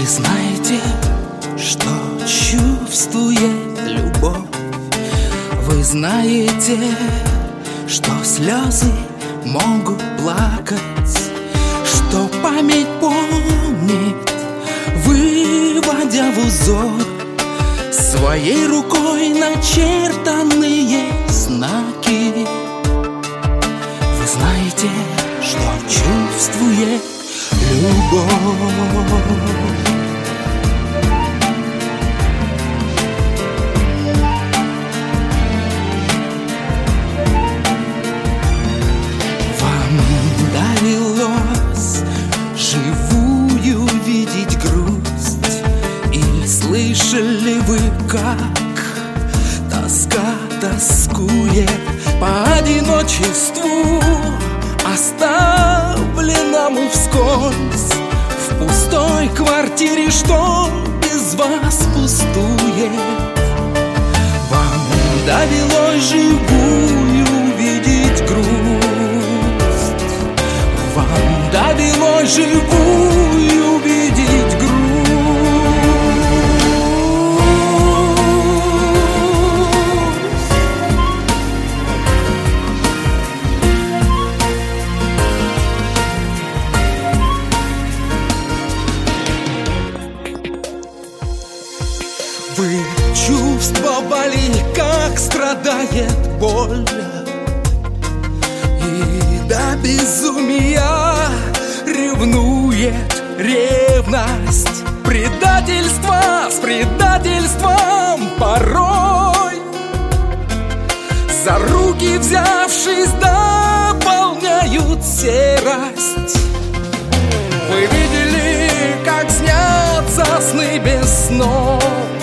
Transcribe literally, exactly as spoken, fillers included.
знаете, что чувствует любовь? Вы знаете, что слезы могут плакать, что память помнит, выводя в узор своей рукой начертанные знаки. Вы знаете, что чувствует любовь. Живую видеть грусть, и слышали вы, как тоска тоскует по одиночеству, оставленному вскользь в пустой квартире, что без вас пустует. Вам довелось живую видеть грусть, вам довелось живую видеть грусть. Вы чувствовали, как страдает боль, и до безумия ревнует ревность, предательство с предательством порой, за руки взявшись, дополняют серость. Вы видели, как снятся сны без снов,